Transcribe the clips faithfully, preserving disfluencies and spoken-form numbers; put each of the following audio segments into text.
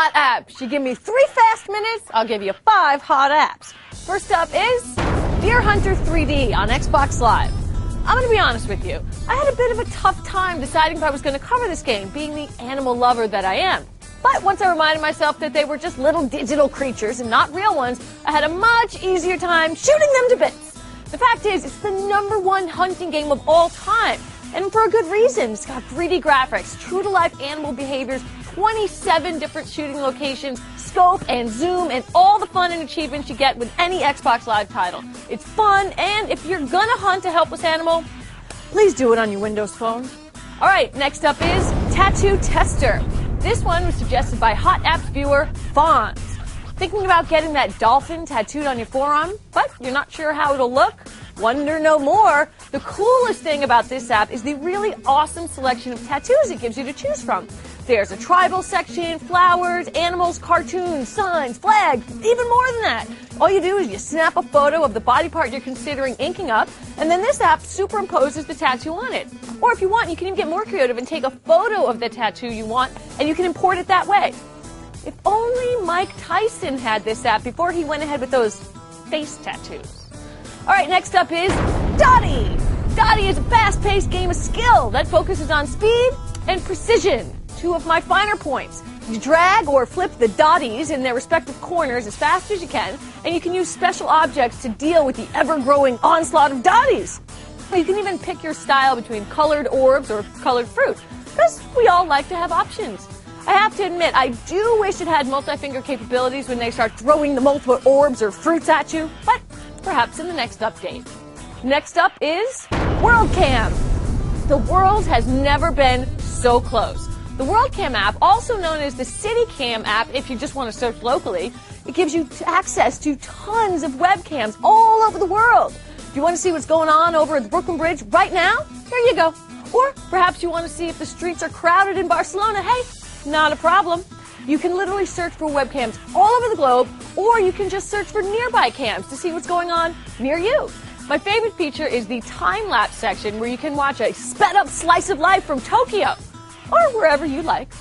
hot apps. You give me three fast minutes, I'll give you five hot apps. First up is Deer Hunter three D on Xbox Live. I'm going to be honest with you. I had a bit of a tough time deciding if I was going to cover this game, being the animal lover that I am. But once I reminded myself that they were just little digital creatures and not real ones, I had a much easier time shooting them to bits. The fact is, it's the number one hunting game of all time. And for a good reason. It's got three D graphics, true-to-life animal behaviors, twenty-seven different shooting locations, scope and zoom, and all the fun and achievements you get with any Xbox Live title. It's fun, and if you're gonna hunt a helpless animal, please do it on your Windows phone. Alright, next up is Tattoo Tester. This one was suggested by Hot Apps viewer Fonz. Thinking about getting that dolphin tattooed on your forearm, but you're not sure how it'll look? Wonder no more. The coolest thing about this app is the really awesome selection of tattoos it gives you to choose from. There's a tribal section, flowers, animals, cartoons, signs, flags, even more than that. All you do is you snap a photo of the body part you're considering inking up, and then this app superimposes the tattoo on it. Or if you want, you can even get more creative and take a photo of the tattoo you want, and you can import it that way. If only Mike Tyson had this app before he went ahead with those face tattoos. Alright, next up is Dottie! Dottie is a fast-paced game of skill that focuses on speed and precision, two of my finer points. You drag or flip the dotties in their respective corners as fast as you can, and you can use special objects to deal with the ever-growing onslaught of dotties. You can even pick your style between colored orbs or colored fruit, because we all like to have options. I have to admit, I do wish it had multi-finger capabilities when they start throwing the multiple orbs or fruits at you, but perhaps in the next update. Next up is WorldCam. The world has never been so close. The WorldCam app, also known as the CityCam app if you just want to search locally, it gives you access to tons of webcams all over the world. If you want to see what's going on over at the Brooklyn Bridge right now, here you go. Or perhaps you want to see if the streets are crowded in Barcelona. Hey, not a problem. You can literally search for webcams all over the globe, or you can just search for nearby cams to see what's going on near you. My favorite feature is the time-lapse section where you can watch a sped-up slice of life from Tokyo, or wherever you like.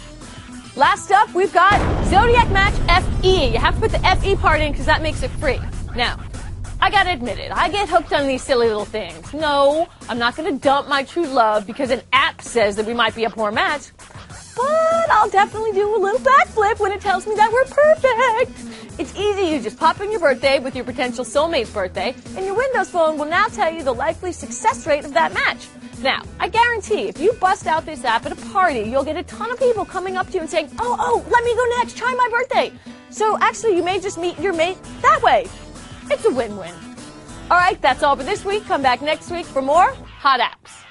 Last up, we've got Zodiac Match F E. You have to put the F E part in because that makes it free. Now, I gotta admit it, I get hooked on these silly little things. No, I'm not gonna dump my true love because an app says that we might be a poor match. But I'll definitely do a little backflip when it tells me that we're perfect. It's easy. You just pop in your birthday with your potential soulmate's birthday, and your Windows phone will now tell you the likely success rate of that match. Now, I guarantee if you bust out this app at a party, you'll get a ton of people coming up to you and saying, oh, oh, let me go next, try my birthday. So actually, you may just meet your mate that way. It's a win-win. All right, that's all for this week. Come back next week for more Hot Apps.